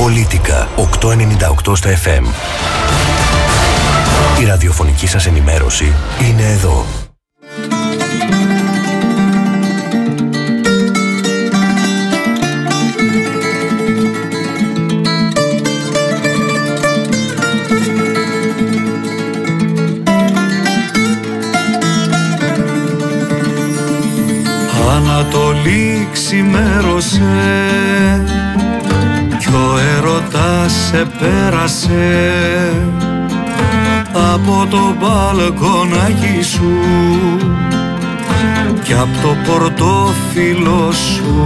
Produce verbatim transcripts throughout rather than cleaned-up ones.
Πολίτικα οκτακόσια ενενήντα οκτώ στα εφ εμ. Η ραδιοφωνική σας ενημέρωση είναι εδώ. Ανατολή ξημέρωσε κι ο έρωτας σε πέρασε από το μπαλκονάκι σου κι από το πορτόφυλλο σου,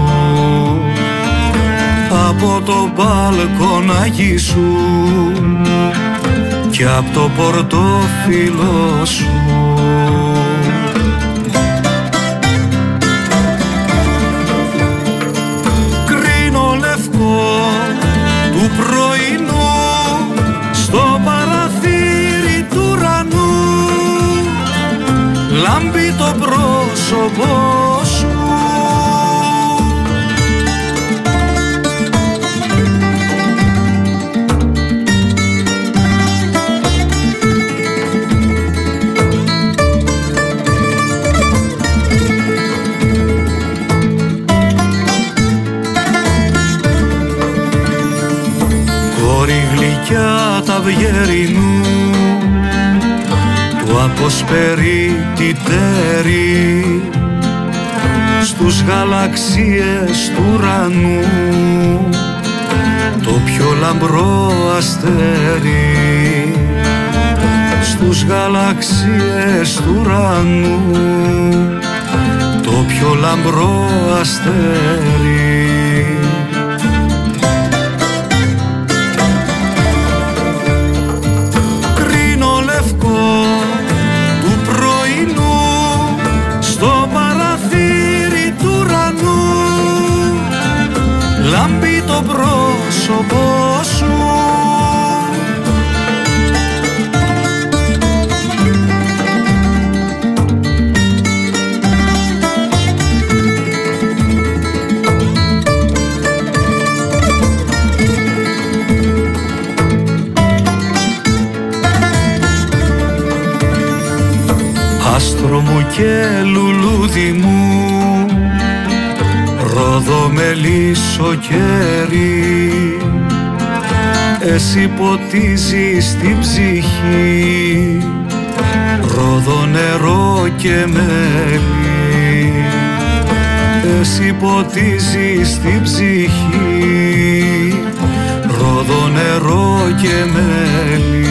από το μπαλκονάκι σου και από το πορτόφυλλο σου. Του πρωινού στο παραθύρι του ουρανού λάμπει το πρόσωπό σου. Γλυκιά τα αυγερινού του αποσπερίτη τέρι στους γαλαξίες του ουρανού το πιο λαμπρό αστέρι, στους γαλαξίες του ουρανού το πιο λαμπρό αστέρι. Λάμπει το πρόσωπό σου. Άστρο μου και λουλούδι μου, ρόδο με λύσο κέρι, εσύ ποτίζεις την ψυχή, ρόδο νερό και μέλι, εσύ ποτίζεις την ψυχή, ρόδο νερό και μέλι.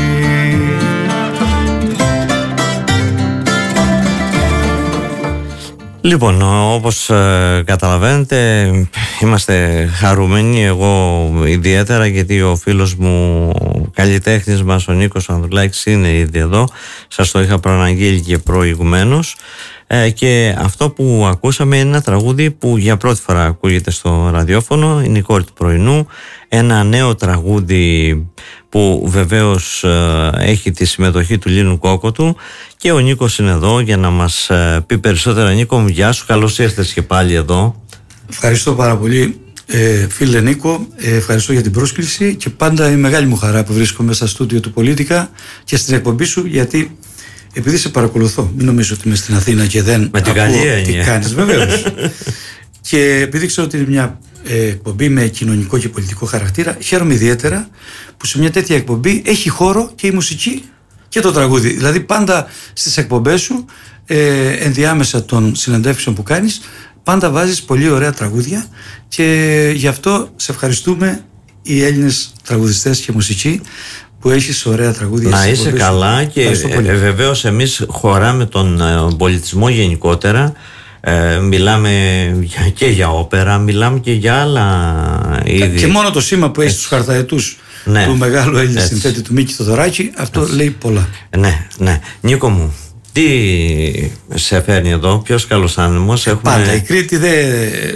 Λοιπόν, όπως ε, καταλαβαίνετε, είμαστε χαρούμενοι, εγώ ιδιαίτερα, γιατί ο φίλος μου, ο καλλιτέχνης μας, ο Νίκος Ανδρουλάκης, είναι ήδη εδώ. Σας το είχα προαναγγείλει και προηγουμένως. Ε, και αυτό που ακούσαμε είναι ένα τραγούδι που για πρώτη φορά ακούγεται στο ραδιόφωνο, είναι η Κόρη του Πρωινού, ένα νέο τραγούδι που βεβαίως ε, έχει τη συμμετοχή του Λίνου Κόκοτου, και ο Νίκος είναι εδώ για να μας ε, πει περισσότερα. Νίκο μου, γεια σου, καλώς ήρθες και πάλι εδώ. Ευχαριστώ πάρα πολύ, ε, φίλε Νίκο, ε, ευχαριστώ για την πρόσκληση, και πάντα είναι μεγάλη μου χαρά που βρίσκομαι στα στούντιο του Πολίτικα και στην εκπομπή σου, γιατί επειδή σε παρακολουθώ, μην νομίζω ότι είμαι στην Αθήνα και δεν με την ακούω τι κάνεις, βεβαίως. Και επειδή ξέρω ότι είναι μια ε, εκπομπή με κοινωνικό και πολιτικό χαρακτήρα, χαίρομαι ιδιαίτερα που σε μια τέτοια εκπομπή έχει χώρο και η μουσική και το τραγούδι. Δηλαδή πάντα στις εκπομπές σου, ε, ενδιάμεσα των συνεντεύξεων που κάνεις, πάντα βάζεις πολύ ωραία τραγούδια, και γι' αυτό σε ευχαριστούμε οι Έλληνες τραγουδιστές και μουσικοί που έχεις ωραία τραγούδια. Να είσαι καλά, και ε, βεβαίως εμείς χωράμε τον ε, πολιτισμό γενικότερα. Ε, μιλάμε για, και για όπερα, μιλάμε και για άλλα είδη. Και μόνο το σήμα που έχει στους χαρταετούς, ναι, του μεγάλου Έλληνα συνθέτη του Μίκη Θοδωράκη, αυτό έτσι λέει πολλά. Ναι, ναι. Νίκο μου, τι σε φέρνει εδώ, ποιος καλός άνεμος? Έχουμε... Πάντα η Κρήτη δεν.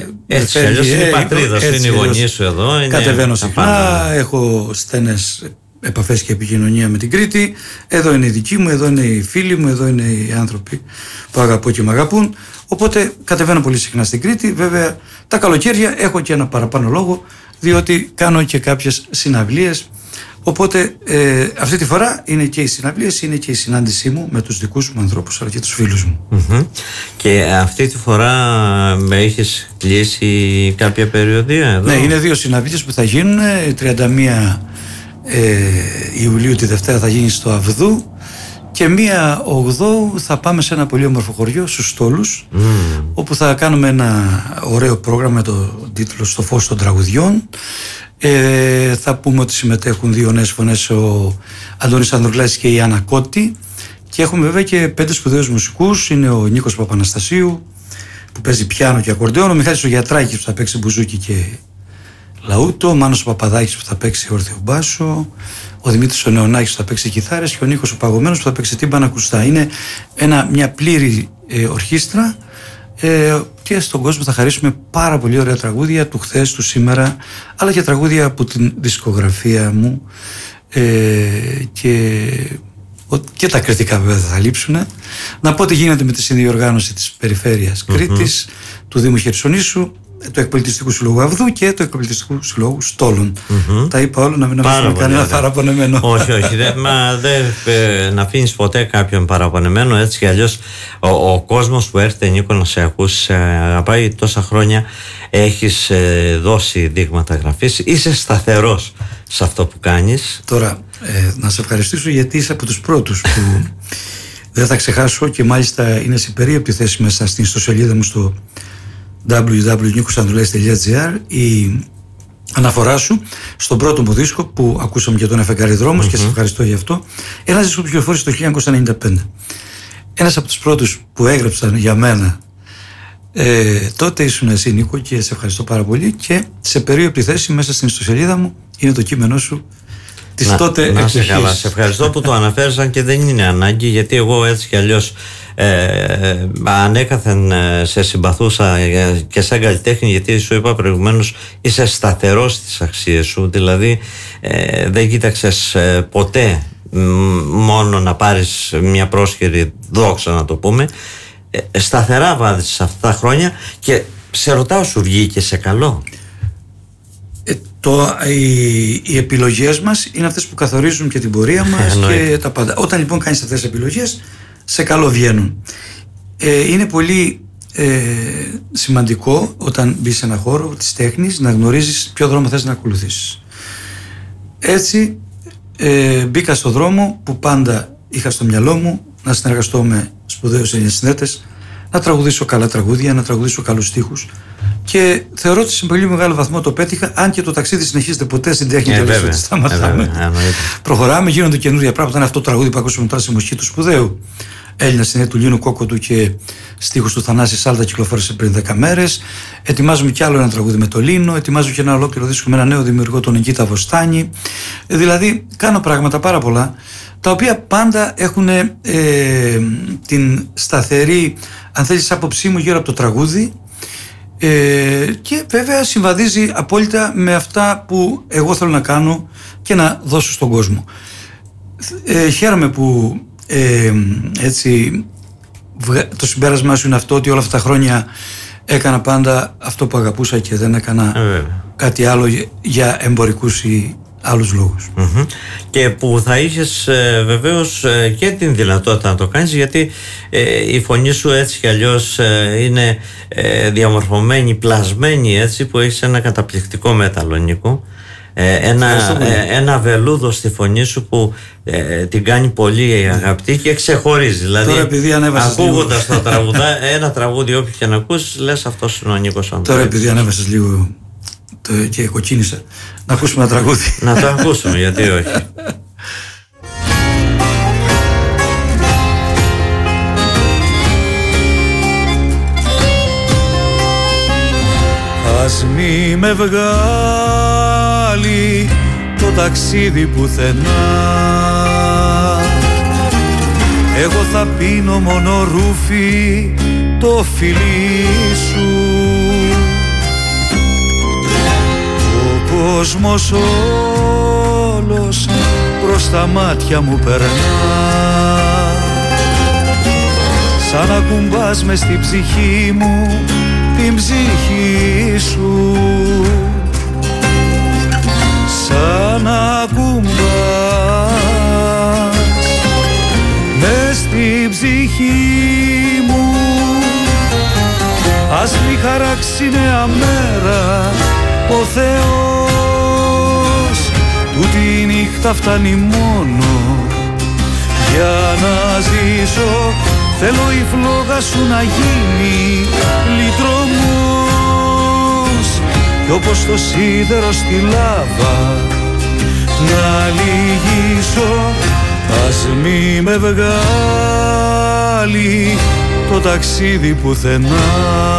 Έτσι κι αλλιώς είναι η πατρίδα σου, είναι η γονή σου εδώ. Κατεβαίνω συχνά, έχω στενές επαφές και επικοινωνία με την Κρήτη. Εδώ είναι οι δικοί μου, εδώ είναι οι φίλοι μου, εδώ είναι οι άνθρωποι που αγαπώ και με αγαπούν. Οπότε κατεβαίνω πολύ συχνά στην Κρήτη. Βέβαια τα καλοκαίρια έχω και ένα παραπάνω λόγο, διότι κάνω και κάποιες συναυλίες. Οπότε ε, αυτή τη φορά είναι και οι συναυλίες, είναι και η συνάντησή μου με τους δικούς μου ανθρώπους αλλά και τους φίλους μου. Mm-hmm. Και αυτή τη φορά με έχεις κλείσει κάποια περιοδία εδώ? Ναι, είναι δύο συναυλίες που θα γίνουν. τριάντα μία ε, Ιουλίου τη Δευτέρα θα γίνει στο Αυδού και μία Ογδόου θα πάμε σε ένα πολύ όμορφο χωριό, στους Στόλους, mm. όπου θα κάνουμε ένα ωραίο πρόγραμμα με το τίτλο «Στο φως των τραγουδιών». Ε, θα πούμε ότι συμμετέχουν δύο νέες φωνές, ο Αντώνης Ανδρουλάκης και η Άννα Κώτη, και έχουμε βέβαια και πέντε σπουδαίους μουσικούς. Είναι ο Νίκος Παπαναστασίου που παίζει πιάνο και ακορντεόν, ο Μιχάλης ο Γιατράκης που θα παίξει μπουζούκι και λαούτο, ο Μάνος ο Παπαδάκης που θα παίξει όρθιο μπάσο, ο Δημήτρης ο Νεωνάκης που θα παίξει κιθάρες και ο Νίκος ο Παγωμένος που θα παίξει τύμπανα ακουστά. Είναι ένα, μια πλήρη ε, ορχήστρα. Ε, και στον κόσμο θα χαρίσουμε πάρα πολύ ωραία τραγούδια του χθες, του σήμερα, αλλά και τραγούδια από την δισκογραφία μου, ε, και, και τα κριτικά βέβαια θα λείψουν. Να πω τι γίνεται με τη συνδιοργάνωση της Περιφέρειας Κρήτης, mm-hmm. του Δήμου Χερσονήσου, του Εκπολιτιστικού Συλλόγου Αυδού και του Εκπολιτιστικού Συλλόγου Στόλων. Mm-hmm. Τα είπα όλα, να μην αφήσουμε κανένα παραπονεμένο. Όχι, όχι. Δε, μα δεν ε, να αφήνεις ποτέ κάποιον παραπονεμένο. Έτσι κι αλλιώς ο, ο κόσμος που έρχεται, Νίκο, να σε ακούσει, αγαπάει τόσα χρόνια. Έχεις ε, δώσει δείγματα γραφής. Είσαι σταθερός σε αυτό που κάνεις. Τώρα, ε, να σε ευχαριστήσω γιατί είσαι από τους πρώτους που δεν θα ξεχάσω, και μάλιστα είναι σε περίοπτη θέση μέσα στην ιστοσελίδα μου στο double-u double-u double-u τελεία νίκος ανδρουλάκης τελεία τζι άρ η αναφορά σου στον πρώτο μου δίσκο που ακούσαμε για τον Εφεκάρη Δρόμος, mm-hmm. και σε ευχαριστώ γι' αυτό. Ένας δίσκο που κυκλοφόρησε το χίλια εννιακόσια ενενήντα πέντε. Ένας από τους πρώτους που έγραψαν για μένα ε, τότε ήσουν εσύ, Νίκο, και σε ευχαριστώ πάρα πολύ. Και σε περίοπτη θέση μέσα στην ιστοσελίδα μου είναι το κείμενό σου της να, τότε να εκδοχής. Σε καλά, σε ευχαριστώ που το αναφέρεσαν και δεν είναι ανάγκη, γιατί εγώ έτσι κι αλλιώς Ε, ανέκαθεν σε συμπαθούσα και σαν καλλιτέχνη, γιατί σου είπα προηγουμένως είσαι σταθερός στις αξίες σου, δηλαδή ε, δεν κοίταξες ε, ποτέ μ, μόνο να πάρεις μια πρόσχερη δόξα, να το πούμε, ε, σταθερά βάζεις αυτά τα χρόνια και σε ρωτάω, σου βγήκε σε καλό? Ε, το, οι, οι επιλογές μας είναι αυτές που καθορίζουν και την πορεία μας και τα πάντα. Όταν λοιπόν κάνεις αυτές τις επιλογές, σε καλό βγαίνουν. Ε, είναι πολύ ε, σημαντικό όταν μπεις σε ένα χώρο της τέχνης να γνωρίζεις ποιο δρόμο θες να ακολουθήσεις. Έτσι ε, μπήκα στο δρόμο που πάντα είχα στο μυαλό μου, να συνεργαστώ με σπουδαίους συνθέτες, να τραγουδήσω καλά τραγούδια, να τραγουδήσω καλούς στίχους, και θεωρώ ότι σε πολύ μεγάλο βαθμό το πέτυχα, αν και το ταξίδι συνεχίζεται ποτέ στην τέχνη, ε, δεν σταματάμε. Ε, ε, Προχωράμε, γίνονται καινούργια πράγματα. Είναι αυτό το τραγούδι που ακούσαμε τώρα στη μουσική του σπουδαίου Έλληνα συνθέτη του Λίνου Κόκοτου και στίχους του Θανάση Σάλτα, κυκλοφόρησε πριν δέκα μέρες. Ετοιμάζουμε κι άλλο ένα τραγούδι με το Λίνο. Ετοιμάζουμε και ένα ολόκληρο δίσκο με ένα νέο δημιουργό, τον Νικήτα Βοστάνη. Ε, δηλαδή, κάνω πράγματα πάρα πολλά, τα οποία πάντα έχουν ε, την σταθερή, αν θέλεις, άποψή μου γύρω από το τραγούδι. Ε, και βέβαια συμβαδίζει απόλυτα με αυτά που εγώ θέλω να κάνω και να δώσω στον κόσμο. Ε, χαίρομαι που ε, έτσι το συμπέρασμά σου είναι αυτό, ότι όλα αυτά τα χρόνια έκανα πάντα αυτό που αγαπούσα και δεν έκανα ε, κάτι άλλο για εμπορικούς ή άλλους λόγους. Mm-hmm. Και που θα είχες ε, βεβαίως ε, και την δυνατότητα να το κάνεις, γιατί ε, η φωνή σου έτσι κι αλλιώς ε, είναι ε, διαμορφωμένη, πλασμένη, έτσι, που έχεις ένα καταπληκτικό μέταλλο, Νίκο. Ε, ένα, ε, ένα βελούδο στη φωνή σου που ε, την κάνει πολύ αγαπητή και ξεχωρίζει. Δηλαδή, ακούγοντας το τραγουδά, ένα τραγούδι όποιο και να ακούσεις, λες αυτός είναι ο Νίκος Ανδρουλάκης. Τώρα επειδή ανέβασες λίγο το, και κοκκίνησα, να ακούσουμε ένα τραγούδι. Να το ακούσουμε, γιατί όχι. Ας μη με βγάλει το ταξίδι πουθενά, εγώ θα πίνω μόνο ρούφι το φιλί σου. Ο κόσμος όλος μπρος τα μάτια μου περνά, σαν να κουμπάς μες στη ψυχή μου την ψυχή σου, σαν να κουμπάς μες στη ψυχή μου. Ας μη χαράξει νέα μέρα ο Θεός, τούτη η νύχτα φτάνει μόνο για να ζήσω. Θέλω η φλόγα σου να γίνει λυτρωμός, κι όπως το σίδερο στη λάβα να λυγίσω. Ας μη με βγάλει το ταξίδι πουθενά.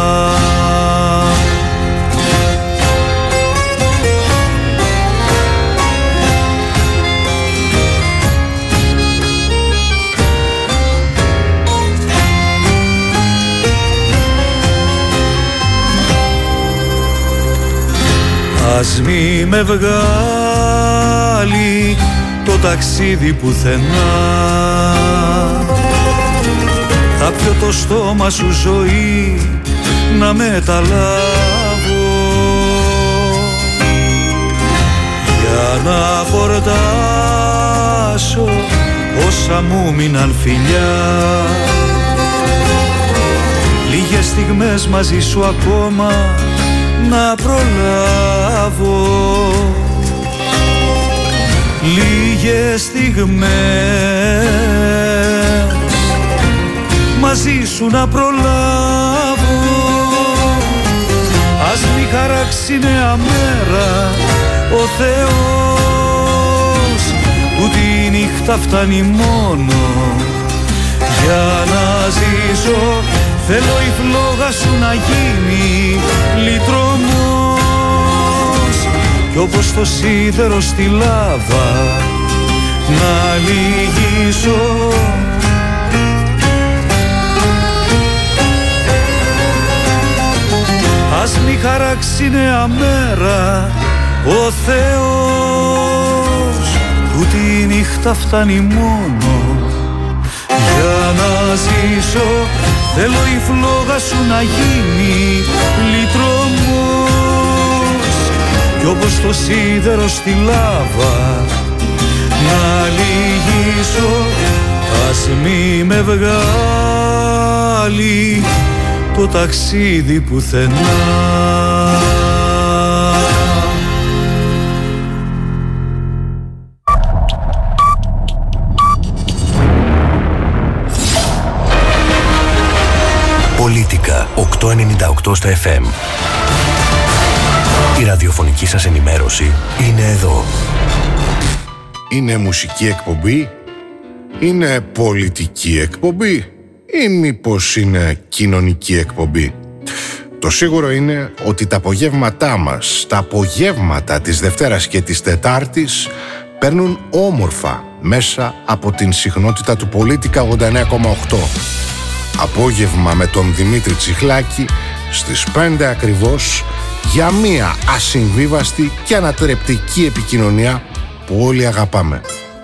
Ας μη με βγάλει το ταξίδι πουθενά. Θα πιω το στόμα σου ζωή να μεταλάβω, για να χορτάσω όσα μου μείναν φιλιά. Λίγες στιγμές μαζί σου ακόμα να προλάβω, λίγες στιγμές μαζί σου να προλάβω. Ας μη χαράξει νέα μέρα ο Θεός, τούτη η νύχτα φτάνει μόνο για να ζήσω. Θέλω η φλόγα σου να γίνει λυτρωμός, κι όπως το σίδερο στη λάβα να λυγίσω. Ας μη χαράξει νέα μέρα ο Θεός, τούτη η νύχτα φτάνει μόνο για να ζήσω. Θέλω η φλόγα σου να γίνει λυτρωμός, κι όπως το σίδερο στη λάβα να λυγίσω. Ας μη με βγάλει το ταξίδι πουθενά. Πολίτικα οκτακόσια ενενήντα οκτώ στα εφ εμ. Η ραδιοφωνική σας ενημέρωση είναι εδώ. Είναι μουσική εκπομπή, είναι πολιτική εκπομπή ή μήπως είναι κοινωνική εκπομπή? Το σίγουρο είναι ότι τα απογεύματά μας, τα απογεύματα της Δευτέρας και της Τετάρτης παίρνουν όμορφα μέσα από την συχνότητα του Πολίτικα ογδόντα εννέα κόμμα οκτώ. Απόγευμα με τον Δημήτρη Τσιχλάκη στις πέντε ακριβώς, για μία ασυμβίβαστη και ανατρεπτική επικοινωνία που όλοι αγαπάμε.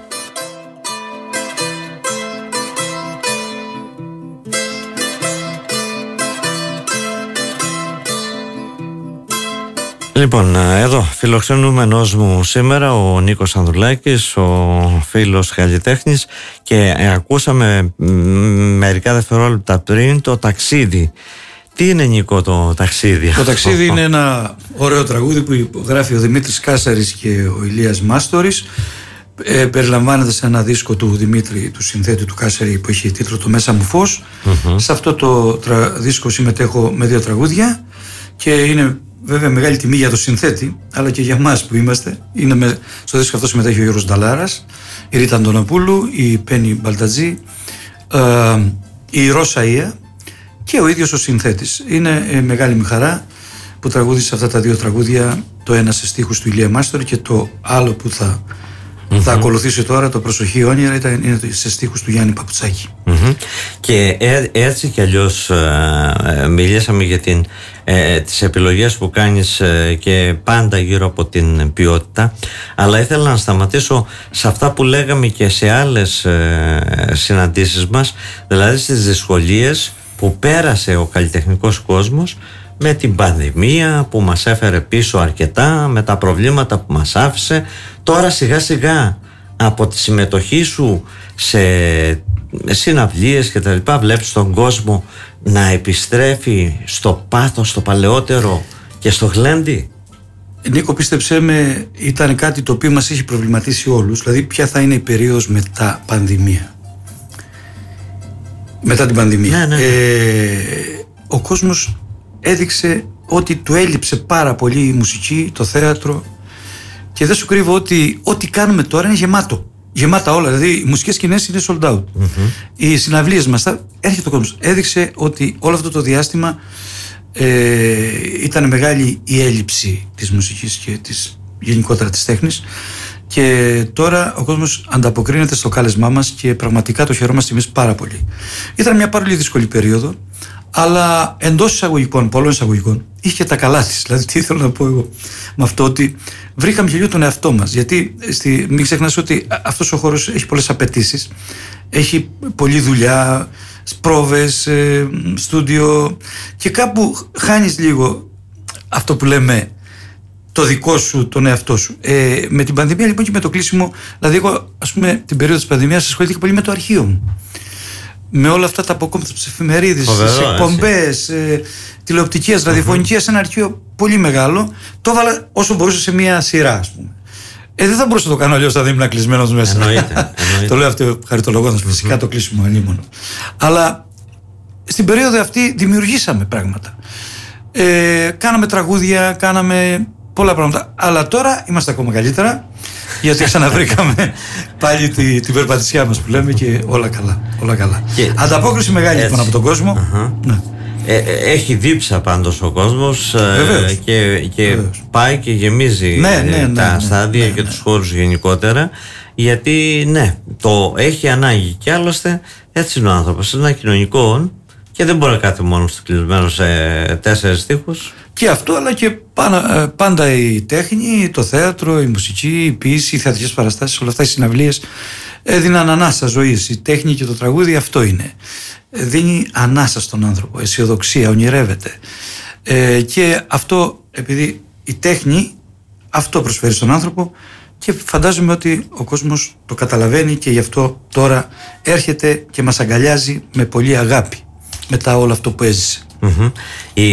Λοιπόν, εδώ φιλοξενούμενος μου σήμερα ο Νίκος Ανδρουλάκης, ο φίλος καλλιτέχνης, και ακούσαμε μερικά δευτερόλεπτα πριν το ταξίδι. Τι είναι, Νίκο, το ταξίδι? Το ταξίδι είναι ένα ωραίο τραγούδι που γράφει ο Δημήτρης Κάσαρης και ο Ηλίας Μάστορης. Ε, περιλαμβάνεται σε ένα δίσκο του Δημήτρη, του συνθέτη του Κάσαρη, που έχει τίτλο «Το Μέσα μου Φως». Mm-hmm. Σε αυτό το τρα... δίσκο συμμετέχω με δύο τραγούδια και είναι βέβαια μεγάλη τιμή για το συνθέτη, αλλά και για εμάς που είμαστε. Είναι με... Στο δίσκο αυτό συμμετέχει ο Γιώργος Νταλάρας, η Ρίτα Αντωνοπούλου, η Πέννη Μπαλτατζή, ε, η Ρώσα Ία και ο ίδιος ο συνθέτης. Είναι ε, μεγάλη μου χαρά που τραγούδισα αυτά τα δύο τραγούδια, το ένα σε στίχους του Ηλία Μάστορη και το άλλο που θα, mm-hmm. θα ακολουθήσει τώρα, το «Προσοχή όνειρα», ήταν, είναι σε στίχους του Γιάννη Παπουτσάκη. Mm-hmm. Και ε, έτσι κι αλλιώς ε, μιλήσαμε για την ε, τις επιλογές που κάνεις ε, και πάντα γύρω από την ποιότητα. Αλλά ήθελα να σταματήσω σε αυτά που λέγαμε και σε άλλες ε, συναντήσεις μας, δηλαδή στις δυσκολίες που πέρασε ο καλλιτεχνικός κόσμος με την πανδημία που μας έφερε πίσω αρκετά, με τα προβλήματα που μας άφησε. Τώρα σιγά σιγά από τη συμμετοχή σου σε συναυλίες και τα λοιπά βλέπεις τον κόσμο να επιστρέφει στο πάθος, στο παλαιότερο και στο γλέντι. Νίκο, πίστεψέ με, ήταν κάτι το οποίο μας έχει προβληματίσει όλους. Δηλαδή ποια θα είναι η περίοδος μετά πανδημία. Μετά την πανδημία. Ναι, ναι, ναι. Ε, ο κόσμος έδειξε ότι του έλειψε πάρα πολύ η μουσική, το θέατρο, και δεν σου κρύβω ότι ό,τι κάνουμε τώρα είναι γεμάτο. Γεμάτα όλα. Δηλαδή οι μουσικές σκηνές είναι sold out. Mm-hmm. Οι συναυλίες μας, έρχεται ο κόσμος. Έδειξε ότι όλο αυτό το διάστημα ε, ήταν μεγάλη η έλλειψη της μουσικής και της, γενικότερα της τέχνης. Και τώρα ο κόσμος ανταποκρίνεται στο κάλεσμά μας και πραγματικά το χαιρόμαστε εμείς πάρα πολύ. Ήταν μια πάρα πολύ δύσκολη περίοδο, αλλά εντός εισαγωγικών, πολλών εισαγωγικών, είχε και τα καλά της. Δηλαδή, τι θέλω να πω εγώ με αυτό, ότι βρήκαμε γελίο τον εαυτό μας. Γιατί στη, μην ξεχνάς ότι αυτός ο χώρος έχει πολλές απαιτήσεις, έχει πολλή δουλειά, πρόβες, ε, στούντιο, και κάπου χάνεις λίγο αυτό που λέμε το δικό σου, τον εαυτό σου. Ε, με την πανδημία λοιπόν και με το κλείσιμο, δηλαδή εγώ ας πούμε την περίοδο της πανδημίας ασχολήθηκα πολύ με το αρχείο μου. Με όλα αυτά τα αποκόμματα στις εφημερίδες, στις εκπομπές, ε, τηλεοπτικές, ραδιοφωνικές, mm-hmm. ένα αρχείο πολύ μεγάλο. Το έβαλα όσο μπορούσα σε μια σειρά, ας πούμε. Ε, δεν θα μπορούσα να το κάνω αλλιώς, θα δεν ήμουν κλεισμένος μέσα. Εννοείται, εννοείται. Το λέω αυτό χαριτολογώντας, mm-hmm. φυσικά το κλείσιμο ανήμωνο. Αλλά στην περίοδο αυτή δημιουργήσαμε πράγματα. Ε, κάναμε τραγούδια, κάναμε πολλά πράγματα. Αλλά τώρα είμαστε ακόμα καλύτερα, γιατί ξαναβρήκαμε πάλι τη, την περπατησιά μας που λέμε και όλα καλά. Όλα καλά. Και ανταπόκριση μεγάλη λοιπόν από τον κόσμο. Uh-huh. Ναι. Ε, έχει δίψα πάντως ο κόσμος ε, και, και πάει και γεμίζει ναι, ναι, ναι, τα ναι, στάδια ναι, και ναι. τους χώρους γενικότερα, γιατί ναι, το έχει ανάγκη, και άλλωστε έτσι είναι ο άνθρωπος, είναι ένα κοινωνικό και δεν μπορεί να κάθεται μόνος του κλεισμένο σε τέσσερις τοίχους. Και αυτό, αλλά και πάντα, πάντα η τέχνη, το θέατρο, η μουσική, η ποίηση, οι θεατρικές παραστάσεις, όλα αυτά οι συναυλίες έδιναν ανάσα ζωής. Η τέχνη και το τραγούδι αυτό είναι. Δίνει ανάσα στον άνθρωπο, αισιοδοξία, ονειρεύεται. Ε, και αυτό, επειδή η τέχνη αυτό προσφέρει στον άνθρωπο, και φαντάζομαι ότι ο κόσμος το καταλαβαίνει και γι' αυτό τώρα έρχεται και μας αγκαλιάζει με πολύ αγάπη μετά όλο αυτό που έζησε. Mm-hmm. Η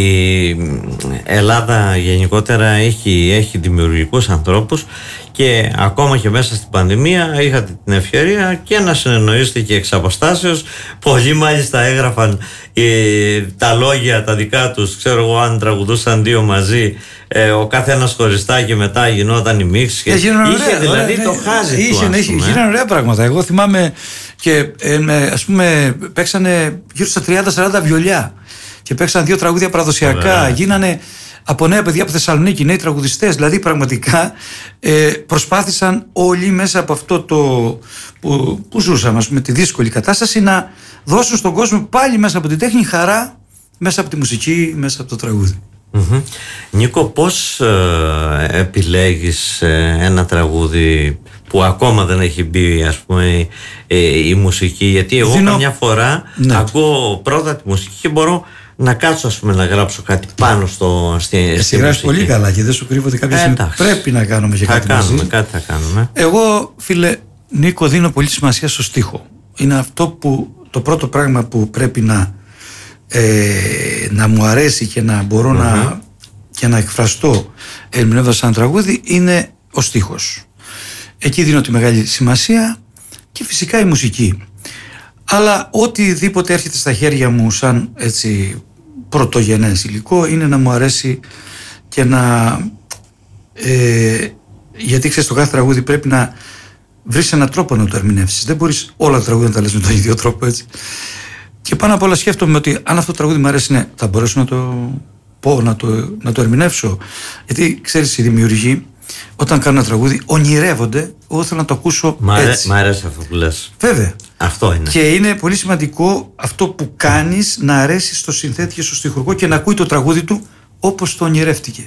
Ελλάδα γενικότερα έχει, έχει δημιουργικούς ανθρώπους, και ακόμα και μέσα στην πανδημία είχατε την ευκαιρία και να συνεννοήσετε και εξ αποστάσεως. Πολλοί μάλιστα έγραφαν ε, τα λόγια τα δικά τους, ξέρω εγώ, αν τραγουδούσαν δύο μαζί, ε, ο καθένας χωριστά, και μετά γινόταν η μίξη. Και είχε ωραία, δηλαδή ωραία, το χάζι του, είχε, ας είχε, πούμε. Γίνανε ωραία πράγματα. Εγώ θυμάμαι και ε, ας πούμε παίξανε γύρω στα τριάντα σαράντα βιολιά και παίξαν δύο τραγούδια παραδοσιακά. Ωραία. Γίνανε από νέα παιδιά από Θεσσαλονίκη, νέοι τραγουδιστές. Δηλαδή πραγματικά ε, προσπάθησαν όλοι μέσα από αυτό το που, που ζούσαμε, ας πούμε, τη δύσκολη κατάσταση, να δώσουν στον κόσμο πάλι μέσα από την τέχνη χαρά, μέσα από τη μουσική, μέσα από το τραγούδι. Mm-hmm. Νίκο, πώς ε, επιλέγεις ε, ένα τραγούδι που ακόμα δεν έχει μπει, ας πούμε, ε, η μουσική? Γιατί εγώ Δίνω... καμιά φορά ναι. ακούω πρώτα τη μουσική και μπορώ να κάτσω, ας πούμε, να γράψω κάτι πάνω στο, στη, Εσύ στη γράφεις πολύ καλά και δεν σου κρύβω ότι κάποια στιγμή ε, πρέπει να κάνουμε και θα κάτι κάνουμε, μαζί. κάτι θα κάνουμε. Εγώ, φίλε Νίκο, δίνω πολύ σημασία στο στίχο. Είναι αυτό που, το πρώτο πράγμα που πρέπει να, ε, να μου αρέσει και να μπορώ mm-hmm. να, και να εκφραστώ ερμηνεύοντας ένα τραγούδι, είναι ο στίχος. Εκεί δίνω τη μεγάλη σημασία, και φυσικά η μουσική. Αλλά οτιδήποτε έρχεται στα χέρια μου σαν έτσι πρωτογενές υλικό, είναι να μου αρέσει και να... Ε, γιατί ξέρεις, το κάθε τραγούδι πρέπει να βρεις έναν τρόπο να το ερμηνεύσεις. Δεν μπορείς όλα τα τραγούδια να τα λες με τον ίδιο τρόπο, έτσι. Και πάνω απ' όλα σκέφτομαι ότι αν αυτό το τραγούδι μου αρέσει, ναι, θα μπορέσω να το πω, να το, να το ερμηνεύσω. Γιατί ξέρεις, οι δημιουργοί όταν κάνουν ένα τραγούδι ονειρεύονται. Εγώ θέλω να το ακούσω μ' αρέ, έτσι. Μ' αρέσει αυτό που λες. Βέβαια. Αυτό είναι. Και είναι πολύ σημαντικό αυτό που κάνεις να αρέσει στο συνθέτη και στο στιχουργό και να ακούει το τραγούδι του όπως το ονειρεύτηκε.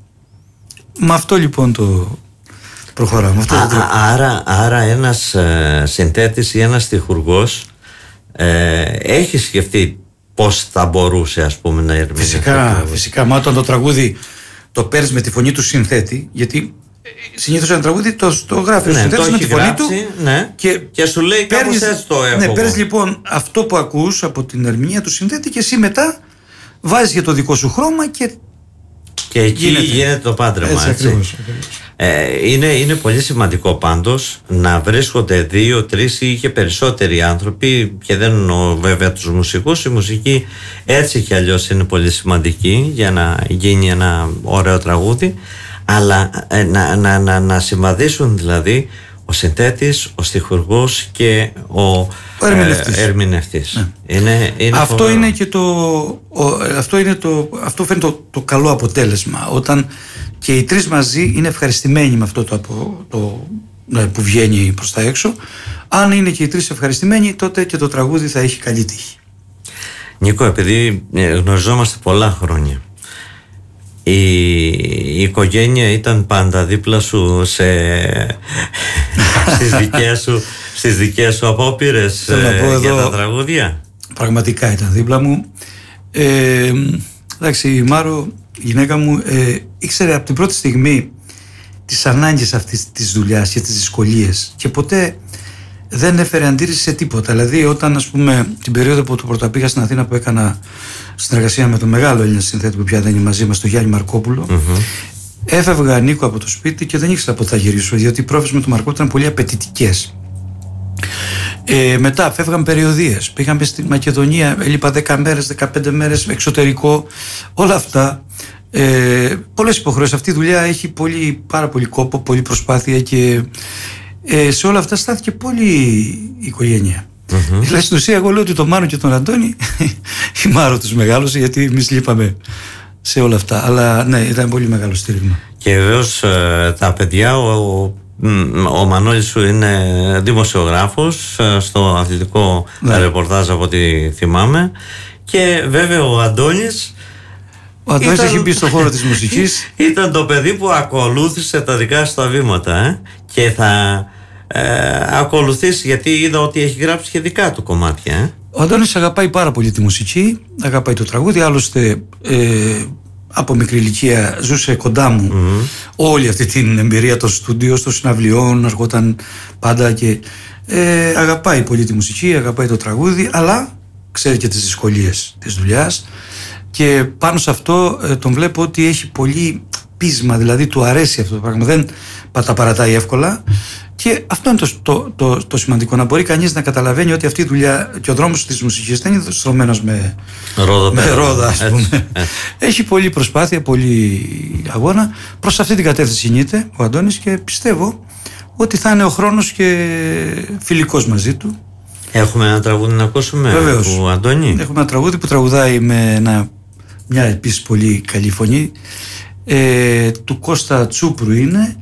Με αυτό λοιπόν το προχωράμε. Αυτό Α, το άρα, άρα ένας ε, συνθέτης ή ένας στιχουργός ε, έχει σκεφτεί πώς θα μπορούσε, ας πούμε, να ερμηνεύσει. Φυσικά, φυσικά. Μα όταν το τραγούδι το παίρνεις με τη φωνή του συνθέτη, γιατί συνήθως ένα τραγούδι το, το γράφει ναι, ο συνθέτης με τη φωνή γράψει, του ναι, και, και σου λέει κάπως έτσι το έχω. Ναι, εγώ. παίρνεις λοιπόν αυτό που ακούς από την ερμηνεία του συνθέτη και εσύ μετά βάζεις για το δικό σου χρώμα και Και εκεί γίνεται, γίνεται το πάντρεμα. Έτσι, έτσι. ακριβώς, ακριβώς. Ε, είναι, είναι πολύ σημαντικό πάντως να βρίσκονται δύο, τρεις ή και περισσότεροι άνθρωποι, και δεν εννοώ βέβαια τους μουσικούς. Η μουσική έτσι κι αλλιώς είναι πολύ σημαντική για να γίνει ένα ωραίο τραγούδι, αλλά ε, να, να, να, να συμβαδίσουν δηλαδή ο συνθέτης, ο στιχουργός και ο, ο ερμηνευτής. Ε, ερμηνευτής. Ναι. Είναι, είναι αυτό, φοβερό. είναι και το, ο, αυτό, είναι το, αυτό φαίνεται το, το καλό αποτέλεσμα, όταν και οι τρεις μαζί είναι ευχαριστημένοι με αυτό το, το, το που βγαίνει προς τα έξω. Αν είναι και οι τρεις ευχαριστημένοι, τότε και το τραγούδι θα έχει καλή τύχη. Νίκο, επειδή γνωριζόμαστε πολλά χρόνια, η, η οικογένεια ήταν πάντα δίπλα σου σε, στις δικές σου, στις δικές σου απόπειρες ε, για τα τραγούδια? Πραγματικά ήταν δίπλα μου. Ε, εντάξει, η Μάρο, η γυναίκα μου, ε, ήξερε από την πρώτη στιγμή τις ανάγκες αυτής της δουλειάς και τις δυσκολίες και ποτέ δεν έφερε αντίρρηση σε τίποτα. Δηλαδή, όταν, ας πούμε, την περίοδο που το πρωταπήγα στην Αθήνα, που έκανα συνεργασία με τον μεγάλο Έλληνα συνθέτη που πια δεν είναι μαζί μας, τον Γιάννη Μαρκόπουλο, mm-hmm. έφευγα, Νίκο, από το σπίτι και δεν ήξερα πότε θα γυρίσω, διότι οι πρόβες με τον Μαρκόπουλο ήταν πολύ απαιτητικές. Ε, μετά φεύγαμε περιοδίες, πήγαμε στη Μακεδονία, έλειπα δέκα μέρες, δεκαπέντε μέρες εξωτερικό, όλα αυτά. Ε, πολλές υποχρεώσεις. Αυτή η δουλειά έχει πολύ, πάρα πολύ κόπο, πολύ προσπάθεια και ε, σε όλα αυτά στάθηκε πολύ η οικογένεια. Mm-hmm. Δηλαδή στην ουσία εγώ λέω ότι τον Μάνο και τον Αντώνη η Μάρο τους μεγάλωσε, γιατί εμείς λείπαμε σε όλα αυτά, αλλά ναι, ήταν πολύ μεγάλο στήριγμα. Και βεβαίως τα παιδιά, ο, ο Μανώλης σου είναι δημοσιογράφος στο αθλητικό ναι. ρεπορτάζ από ό,τι θυμάμαι, και βέβαια ο Αντώνης Ο Αντώνης ήταν... έχει μπει στον χώρο της μουσικής. Ήταν το παιδί που ακολούθησε τα δικά σου τα βήματα ε? και θα ε, ακολουθήσει, γιατί είδα ότι έχει γράψει και δικά του κομμάτια. Ε? Ο Αντώνης αγαπάει πάρα πολύ τη μουσική, αγαπάει το τραγούδι, άλλωστε ε, από μικρή ηλικία ζούσε κοντά μου mm-hmm. όλη αυτή την εμπειρία των στούντιο, των συναυλιών, αργόταν πάντα και ε, αγαπάει πολύ τη μουσική, αγαπάει το τραγούδι, αλλά ξέρει και τις δυσκολίες της δουλειάς. Και πάνω σε αυτό ε, τον βλέπω ότι έχει πολύ πείσμα, δηλαδή του αρέσει αυτό το πράγμα, δεν τα παρατάει εύκολα, και αυτό είναι το, το, το, το σημαντικό, να μπορεί κανείς να καταλαβαίνει ότι αυτή η δουλειά και ο δρόμος της μουσικής δεν είναι στρωμένος με ρόδα, με ρόδα ας πούμε. Έτσι, έτσι. Έχει πολλή προσπάθεια, πολύ αγώνα, προς αυτή την κατεύθυνση κινείται ο Αντώνης και πιστεύω ότι θα είναι ο χρόνος και φιλικός μαζί του. Έχουμε ένα τραγούδι να ακούσουμε? Βεβαίως. Του Αντώνη. Έχουμε ένα τραγούδι που τραγουδάει με ένα, μια επίσης πολύ καλή φωνή, ε, του Κώστα Τσούπρου είναι,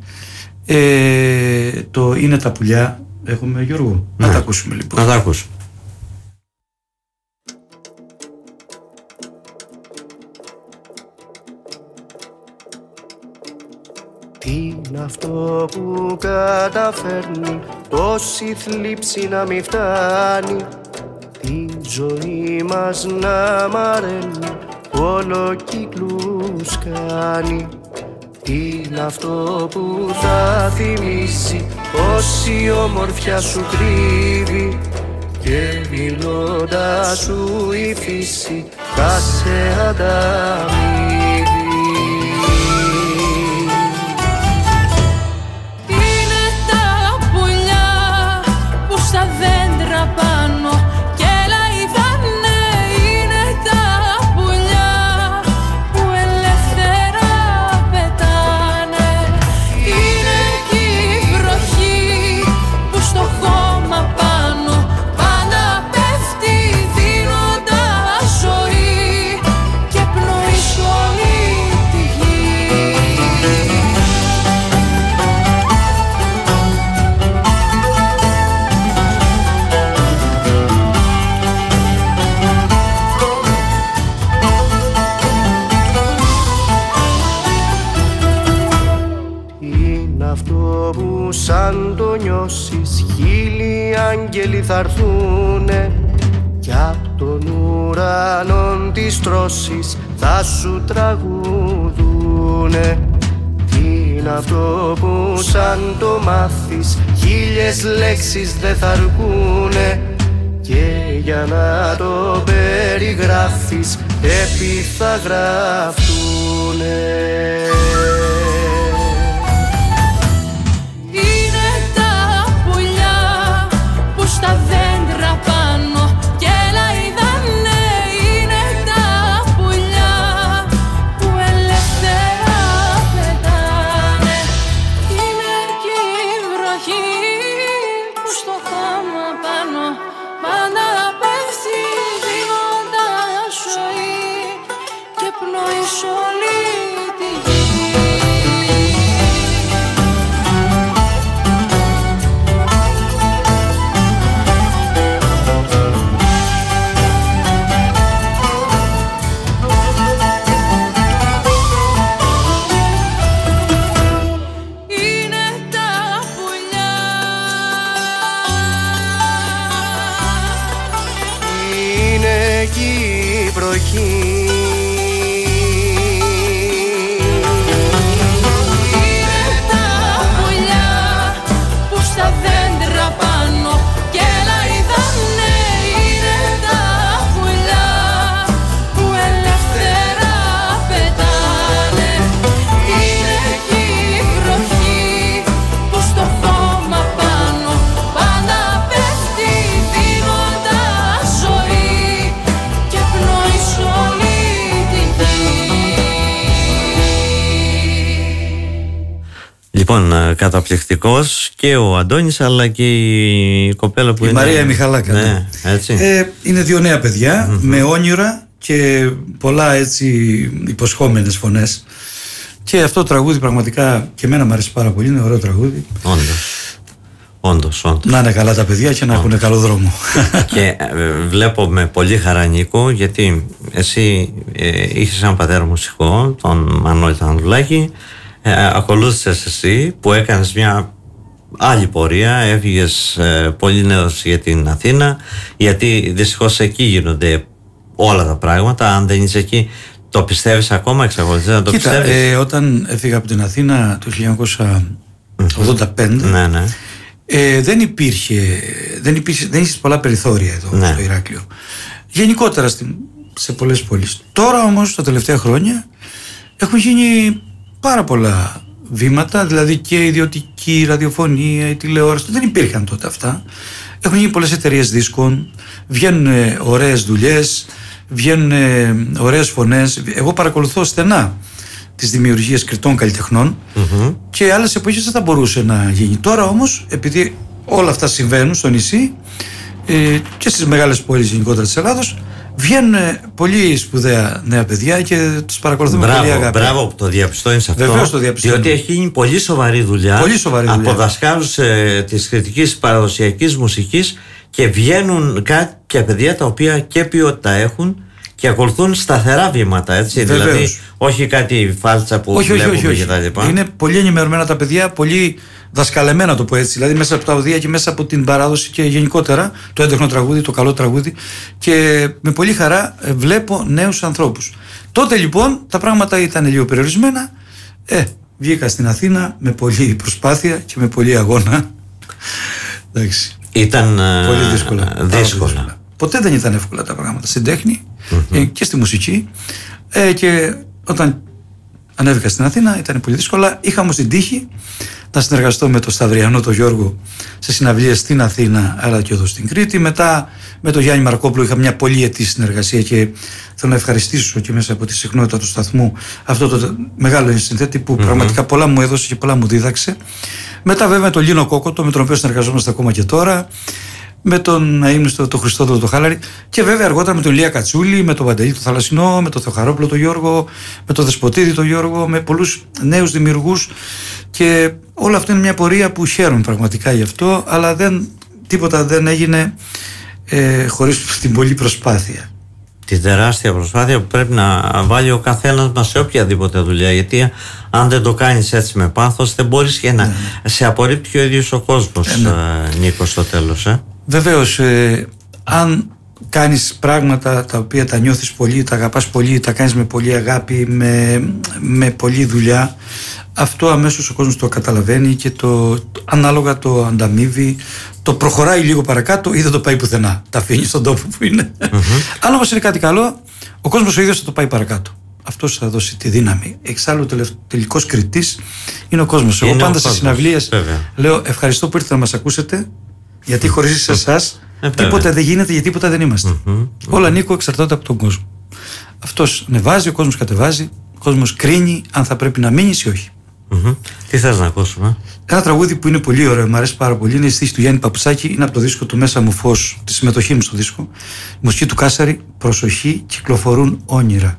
ε, το «Είναι τα πουλιά». Έχουμε, Γιώργο, ναι. να τα ακούσουμε λοιπόν. Να τα ακούσουμε. Τι είναι αυτό που καταφέρνει τόση θλίψη να μην φτάνει, τη ζωή μας να μαραίνει, όλο κύκλους κάνει. Τι είναι αυτό που θα θυμίσει όση ομορφιά σου κρύβει, και μιλώντας σου η φύση θα σε ανταμείβει. Πέφτει δίνοντας ζωή και πνοή. είναι αυτό που σαν το νιώσεις χίλιοι άγγελοι θα έρθουνε κι απ' τον ουρανό της τρώσης θα σου τραγουδούνε. Τι είναι αυτό που σαν το μάθεις χίλιες λέξεις δεν θα αρκούνε και για να το περιγράφεις έπι θα γραφτούνε. Είναι τα πουλιά που στα δέντρα πάνω και λαϊδάνε. Είναι τα πουλιά που ελεύθερα πετάνε. Είναι και η βροχή που στο χώμα πάνω πάντα πέφτει δίνοντας ζωή και πνοής όλη τη γη. Είναι τα πουλιά. Είναι εκεί η βροχή. Είναι τα πουλιά που στα δέντρα πάνω και λαϊδάνε. Είναι τα πουλιά που ελεύθερα πετάνε. Είναι εκεί η βροχή που στο χώμα πάνω πάντα πέφτει δίνοντας ζωή και πνοής όλη τη γη. Λοιπόν, ε, καταπληκτικός και ο Αντώνης αλλά και η κοπέλα που Η είναι. Μαρία Μιχαλάκα, Ναι, ναι. έτσι. Ε, είναι δύο νέα παιδιά με όνειρα και πολλά έτσι υποσχόμενες φωνές. Και αυτό το τραγούδι πραγματικά και εμένα μου αρέσει πάρα πολύ. Είναι ωραίο τραγούδι. Όντως. Όντως, όντως. Να είναι καλά τα παιδιά και να έχουν καλό δρόμο. Και ε, βλέπω με πολύ χαρά, Νίκο, γιατί εσύ ε, είχες έναν πατέρα μουσικό, τον Μανώλη Ανδρουλάκη, ε, ακολούθησες εσύ που έκανες μια άλλη πορεία, έφυγες ε, πολύ νέος για την Αθήνα, γιατί δυστυχώς εκεί γίνονται όλα τα πράγματα. Αν δεν είσαι εκεί, το πιστεύεις ακόμα, εξακολουθείς να το Κοίτα, πιστεύεις? ε, όταν έφυγα από την Αθήνα το χίλια εννιακόσια ογδόντα πέντε, Ναι, ναι. ε, δεν υπήρχε, δεν υπήρχε, δεν είχε πολλά περιθώρια εδώ Ναι. στο Ηράκλειο. Γενικότερα στην, σε πολλές πόλεις. Τώρα όμως τα τελευταία χρόνια έχουν γίνει πάρα πολλά βήματα, δηλαδή και η ιδιωτική ραδιοφωνία, η τηλεόραση, δεν υπήρχαν τότε αυτά. Έχουν γίνει πολλές εταιρείες δίσκων, βγαίνουν ε, ωραίες δουλειές, βγαίνουν ε, ωραίες φωνές. Εγώ παρακολουθώ στενά τις δημιουργίες κριτών καλλιτεχνών Mm-hmm. και άλλες εποχές δεν θα μπορούσε να γίνει. Τώρα όμως, επειδή όλα αυτά συμβαίνουν στο νησί ε, και στις μεγάλες πόλεις γενικότερα της Ελλάδος, βγαίνουν πολύ σπουδαία νέα παιδιά και τους παρακολουθούμε Μπράβο, πολύ αγάπη. μπράβο που το διαπιστώνεις αυτό. Βεβαίως το διαπιστώνω. Διότι έχει γίνει πολύ σοβαρή δουλειά, Πολύ σοβαρή δουλειά. από δασκάλους ε, της κριτικής παραδοσιακής μουσικής και βγαίνουν κάποια παιδιά τα οποία και ποιότητα έχουν και ακολουθούν σταθερά βήματα, έτσι. Βεβαίως. Δηλαδή, όχι κάτι φάλτσα που όχι, όχι, βλέπουμε όχι, όχι. και τα λοιπά. Είναι πολύ ενημερωμένα τα παιδιά, πολύ δασκαλεμένα, το πω έτσι. Δηλαδή μέσα από τα οδεία και μέσα από την παράδοση και γενικότερα το έντεχνο τραγούδι, το καλό τραγούδι. Και με πολύ χαρά ε, βλέπω νέους ανθρώπους. Τότε λοιπόν τα πράγματα ήταν λίγο περιορισμένα. Ε, βγήκα στην Αθήνα με πολλή προσπάθεια και με πολύ αγώνα. Εντάξει. Ήταν ε, Πολύ δύσκολα. Πάρα πολύ δύσκολα. Ποτέ δεν ήταν εύκολα τα πράγματα στην τέχνη ε, και στη μουσική. Ε, και όταν ανέβηκα στην Αθήνα ήταν πολύ δύσκολα. Είχα όμως την τύχη να συνεργαστώ με τον Σταυριανό, τον Γιώργο, σε συναυλίες στην Αθήνα αλλά και εδώ στην Κρήτη. Μετά με τον Γιάννη Μαρκόπουλο είχα μια πολυετή συνεργασία και θέλω να ευχαριστήσω και μέσα από τη συχνότητα του σταθμού αυτό το μεγάλο συνθέτη που mm-hmm. πραγματικά πολλά μου έδωσε και πολλά μου δίδαξε. Μετά βέβαια με τον Λίνο Κόκοτο, με τον οποίο συνεργαζόμαστε ακόμα και τώρα, με τον αείμνηστο τον Χριστόδουλο τον Χάλαρη και βέβαια αργότερα με τον Ηλία Κατσούλη, με τον Παντελή τον Θαλασσινό, με τον Θεοχαρόπουλο τον Γιώργο, με τον Δεσποτίδη τον Γιώργο, με πολλούς νέους δημιουργούς και όλο αυτό είναι μια πορεία που χαίρομαι πραγματικά γι' αυτό, αλλά δεν, τίποτα δεν έγινε ε, χωρίς την πολλή προσπάθεια. την τεράστια προσπάθεια που πρέπει να βάλει ο καθένας μας σε οποιαδήποτε δουλειά, γιατί αν δεν το κάνεις έτσι με πάθος δεν μπορείς και να ναι. σε απορρίπτει ο ίδιος ο κόσμος, ε, ναι. Νίκο, στο τέλος. ε. Βεβαίως, ε, αν κάνεις πράγματα τα οποία τα νιώθεις πολύ, τα αγαπάς πολύ, τα κάνεις με πολύ αγάπη, με, με πολλή δουλειά, αυτό αμέσως ο κόσμος το καταλαβαίνει και το, ανάλογα το ανταμείβει, το προχωράει λίγο παρακάτω ή δεν το πάει πουθενά. Τα αφήνει στον τόπο που είναι. Mm-hmm. Αν όμως είναι κάτι καλό, ο κόσμος ο ίδιος θα το πάει παρακάτω. Αυτός θα δώσει τη δύναμη. Εξάλλου, ο τελικός κριτής είναι ο κόσμος. Εγώ πάντα στις συναυλίες λέω ευχαριστώ που ήρθατε να μας ακούσετε, γιατί χωρίς εσάς ε, τίποτα δεν γίνεται, γιατί τίποτα δεν είμαστε. Mm-hmm. Όλα, Νίκο, εξαρτάται από τον κόσμο. Αυτός ανεβάζει, ο κόσμος κατεβάζει, ο κόσμος κρίνει αν θα πρέπει να μείνεις ή όχι. Mm-hmm. Τι θες να ακούσουμε? Ένα τραγούδι που είναι πολύ ωραίο, μου αρέσει πάρα πολύ, είναι η στίχη του Γιάννη Παπουσάκη, είναι από το δίσκο του Μέσα μου Φως, τη συμμετοχή μου στο δίσκο. Η μουσική του Κάσαρη, προσοχή, κυκλοφορούν όνειρα.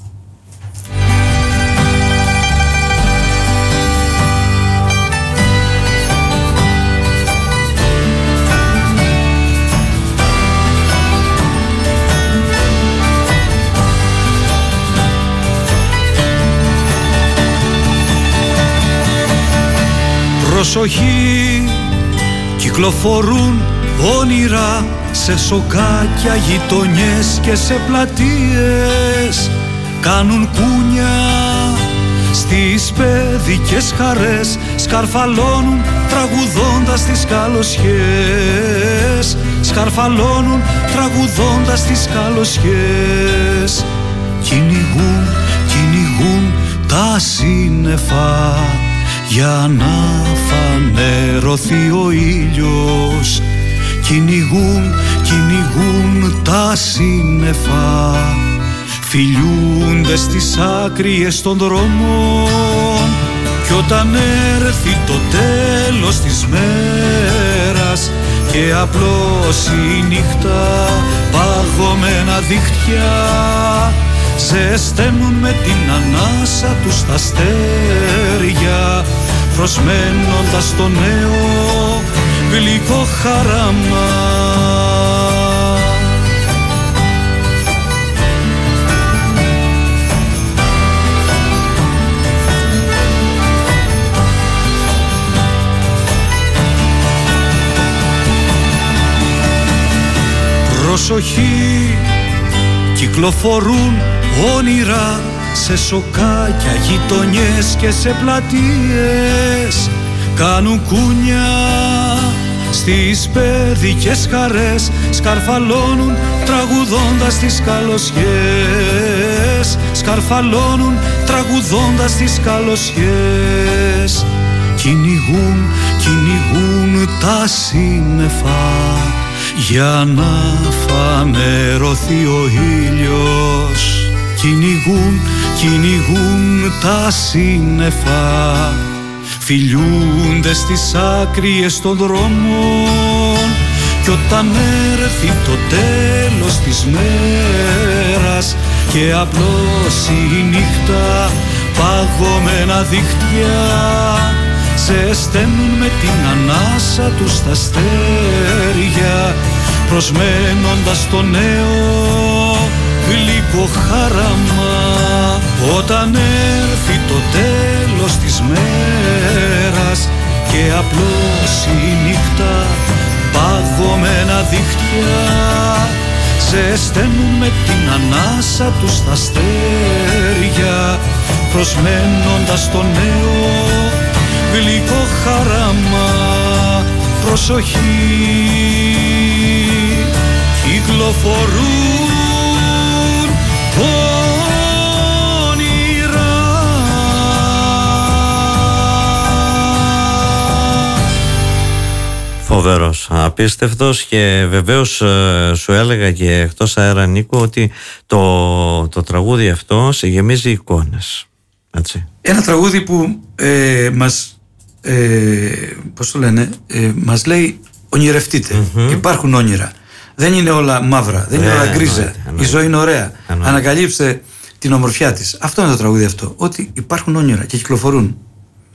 Προσοχή, κυκλοφορούν όνειρα σε σοκάκια, γειτονιές και σε πλατείες. Κάνουν κούνια στις παιδικές χαρές, σκαρφαλώνουν τραγουδώντας τις καλοσιές. Σκαρφαλώνουν τραγουδώντας τις καλοσιές. Κυνηγούν, κυνηγούν τα σύννεφα για να φανερωθεί ο ήλιος. Κυνηγούν, κυνηγούν τα σύννεφα, φιλιούνται στις άκριες των δρόμων. Κι όταν έρθει το τέλος της μέρας και απλώς η νύχτα παγωμένα δίχτυα ζεσταίνουν με την ανάσα τους τα αστέρια, προσμένοντας το νέο γλυκό χαράμα. Προσοχή, κυκλοφορούν όνειρα σε σοκάκια, γειτονιές και σε πλατείες. Κάνουν κούνια στις παιδικές χαρές, σκαρφαλώνουν τραγουδώντας τις καλοσιές. Σκαρφαλώνουν τραγουδώντας τις καλοσιές. Κυνηγούν, κυνηγούν τα σύννεφα για να φανερωθεί ο ήλιος. Κυνηγούν, κυνηγούν τα σύννεφα, φιλιούνται στις άκριες των δρόμων. Κι όταν έρθει το τέλος της μέρας και απλώς η νύχτα παγωμένα δίχτυα ζεσταίνουν με την ανάσα τους τα αστέρια, προσμένοντας το νέο γλυκό χαράμα. Όταν έρθει το τέλος της μέρας και απλώς η νύχτα παγωμένα δίχτυα ζεσταίνουν με την ανάσα τους τα αστέρια, προσμένοντας το νέο γλυκό χαράμα. Προσοχή, κυκλοφορούν όνειρα. Φοβερός, απίστευτος, και βεβαίως σου έλεγα και εκτός αέρα, Νίκο, ότι το, το τραγούδι αυτό σε γεμίζει εικόνες. Έτσι. Ένα τραγούδι που ε, μας ε, πώς το λένε, ε, μας λέει ονειρευτείτε. Mm-hmm. Υπάρχουν όνειρα. Δεν είναι όλα μαύρα, δεν είναι όλα γκρίζα. Εννοείται, εννοείται. Η ζωή είναι ωραία. Εννοείται. Ανακαλύψτε την ομορφιά της. Αυτό είναι το τραγούδι αυτό. Ότι υπάρχουν όνειρα και κυκλοφορούν.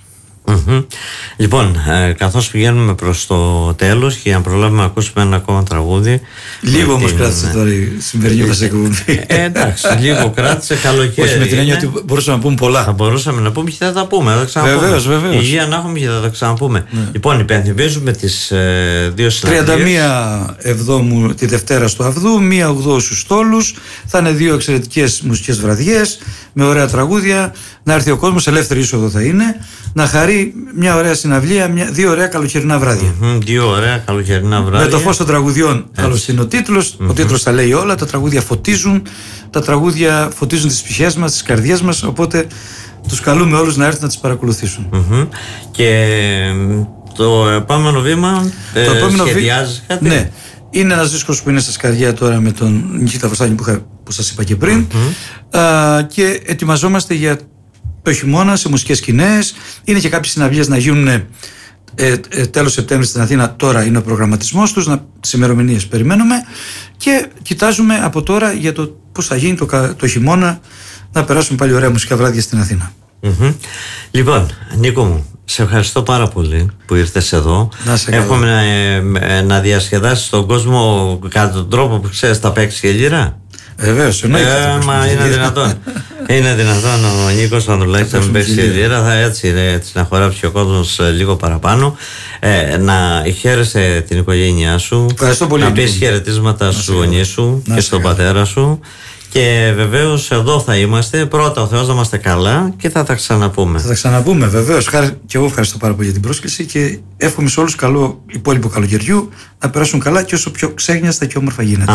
Mm-hmm. Λοιπόν, ε, καθώς πηγαίνουμε προς το τέλος και για να προλάβουμε να ακούσουμε ένα ακόμα τραγούδι. Λίγο όμως την... κράτησε τώρα η σημερινή μας εκπομπή. Ε, εντάξει, λίγο κράτησε, καλοκαίρι. Όχι, με την έννοια ότι μπορούσαμε να πούμε πολλά. Θα μπορούσαμε να πούμε και θα τα πούμε. Θα τα ξαναπούμε. Βεβαίως, βεβαίως. Υγεία να έχουμε και θα τα ξαναπούμε. Ναι. Λοιπόν, υπενθυμίζουμε τις ε, δύο συναντήσεις. τριάντα μία Εβδόμου τη Δευτέρα στο Αυδού, μία Ογδόου στους Στόλους. Θα είναι δύο εξαιρετικές μουσικές βραδιές με ωραία τραγούδια. Να έρθει ο κόσμος, ελεύθερη είσοδο θα είναι. Να χαρεί μια ωραία συναυλία, μια, δύο ωραία καλοκαιρινά βράδια. Mm-hmm, δύο ωραία καλοκαιρινά βράδια. Με το φως των τραγουδιών, άλλωστε είναι ο τίτλος. Mm-hmm. Ο τίτλος τα λέει όλα. Τα τραγούδια φωτίζουν. Τα τραγούδια φωτίζουν τις ψυχές μας, τις καρδιές μας. Οπότε τους καλούμε όλους να έρθουν να τις παρακολουθήσουν. Mm-hmm. Και το επόμενο βήμα το ε, επόμενο σχεδιάζει κάτι. Ναι. Είναι ένας δίσκος που είναι στα σκαριά τώρα με τον Νικήτα Βοστάνη που, είχα, που σας είπα και πριν. Mm-hmm. Α, και ετοιμαζόμαστε για το χειμώνα σε μουσικές σκηνές. Είναι και κάποιες συναυλίες να γίνουν ε, ε, τέλος Σεπτέμβρη στην Αθήνα. Τώρα είναι ο προγραμματισμός τους, να, τις ημερομηνίες περιμένουμε. Και κοιτάζουμε από τώρα για το πώς θα γίνει το, το χειμώνα να περάσουμε πάλι ωραία μουσικά βράδια στην Αθήνα. Mm-hmm. Λοιπόν, Νίκο μου, σε ευχαριστώ πάρα πολύ που ήρθες εδώ. Εύχομαι να, ε, να διασκεδάσεις τον κόσμο κατά τον τρόπο που ξέρεις τα παίξεις και λίρα. Βεβαίως, εννοείται. Ε, μα είναι δυνατόν. Είναι δυνατόν ο Νίκος Ανδρουλάκης να μην παίξει λίρα. Θα έτσι, έτσι να χορέψει ο κόσμος λίγο παραπάνω. Ε, να χαίρεσαι την οικογένειά σου. Ευχαριστώ πολύ. Να πεις χαιρετίσματα στους γονείς σου και στον πατέρα σου. Και βεβαίως εδώ θα είμαστε. Πρώτα ο Θεός να είμαστε καλά και θα τα ξαναπούμε. Θα τα ξαναπούμε, βεβαίως. Και εγώ ευχαριστώ πάρα πολύ για την πρόσκληση και εύχομαι σε όλους καλό υπόλοιπο καλοκαιριού να περάσουν καλά και όσο πιο ξέγνιαστα και όμορφα γίνεται.